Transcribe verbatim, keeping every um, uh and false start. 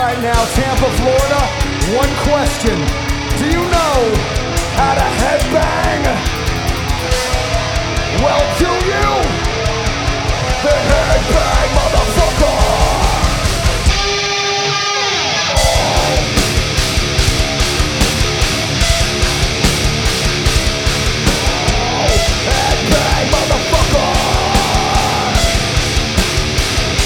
right now, Tampa, Florida, one question. Do you know